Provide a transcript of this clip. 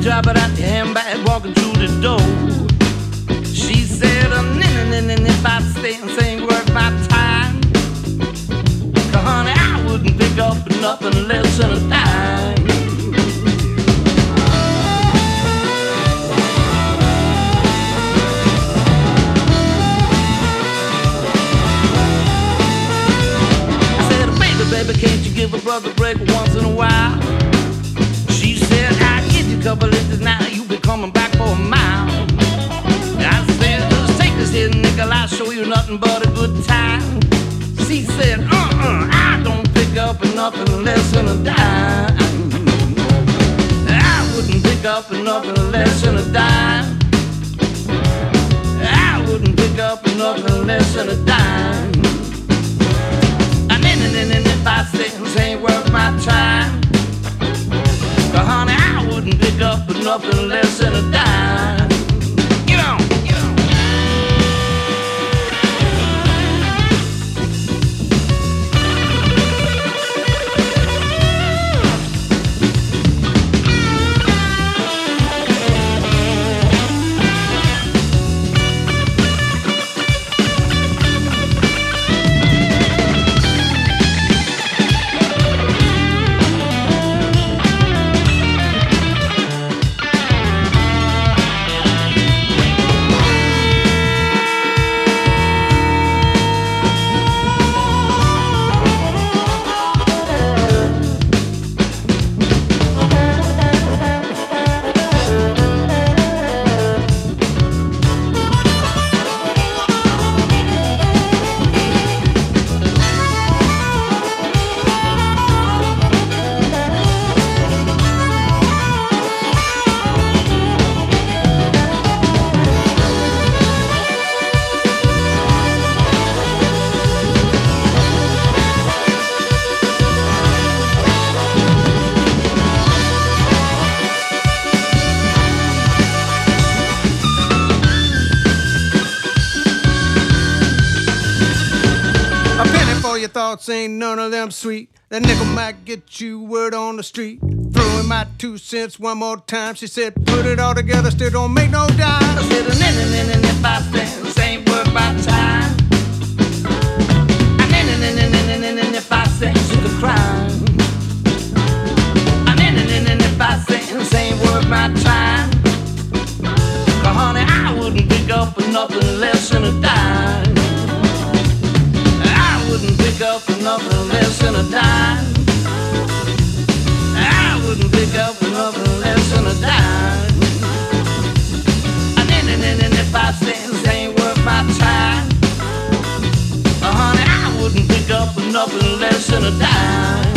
drop it out your handbag, walking through the door. She said, if I stay and say ain't worth my time. 'Cause honey, I wouldn't pick up nothing less than a dime. I said, baby, can't you give a brother a break once in a while? She said, I'll give you a couple liters now, you be coming back for a mile. I said, just take this here nickel, I'll show you nothing but a good time. She said, I don't pick up nothing less than a dime. I wouldn't pick up nothing less than a dime. I wouldn't pick up nothing less than a dime. And if I say this ain't worth my time, 'cause honey, I wouldn't pick up nothing less than a dime. Get on, get on. Your thoughts ain't none of them sweet. That nickel might get you word on the street. Throw in my 2 cents one more time. She said, put it all together, still don't make no dime. I said, if I say this ain't worth my time. And if I say it's a crime. And if I say this ain't worth my time. 'Cause honey, I wouldn't pick up nothing less than a dime. Wouldn't pick up nothing less than a dime. I wouldn't pick up nothing less than a dime. And if I say this ain't worth my time, honey, I wouldn't pick up nothing less than a dime.